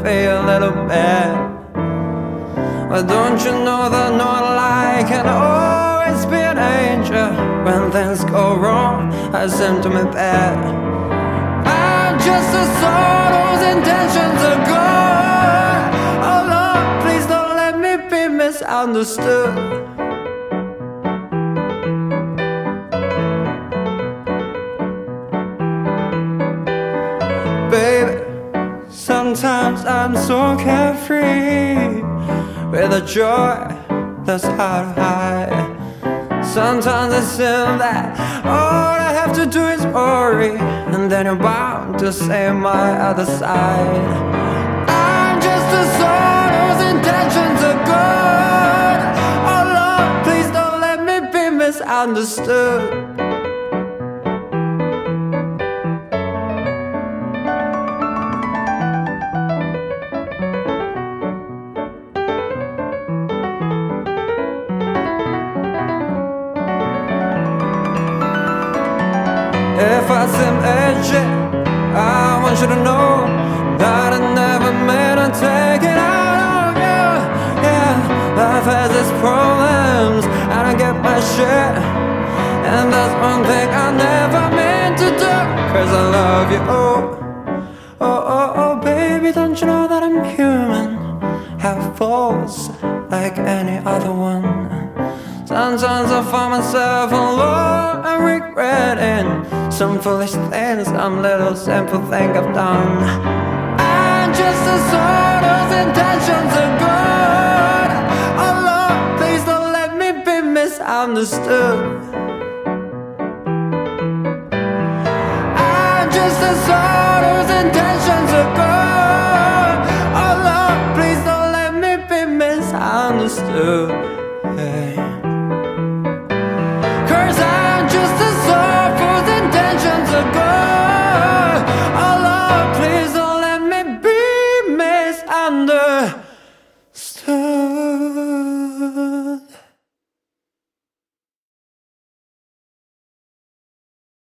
feel a little bad. But don't you know that no lie can always be an angel? When things go wrong, I seem to be bad. I just saw those intentions are good. Oh Lord, please don't let me be misunderstood. Baby, sometimes I'm so carefree, with a joy that's hard to hide. Sometimes it seems that all I have to do is worry, and then you're bound to say my other side. I'm just a soul whose intentions are good. Oh Lord, please don't let me be misunderstood. If I seem edgy, I want you to know that I never meant to take it out of you. Yeah, life has its problems, and I get my share. And that's one thing I never meant to do, 'cause I love you. Oh, baby, don't you know that I'm human? Have faults like any other one. Sometimes I find myself alone and regretting some foolish things, some little simple thing I've done. I'm just a soul whose intentions are good. Oh Lord, please don't let me be misunderstood. I'm just a soul whose intentions are good. Oh Lord, please don't let me be misunderstood. Hey.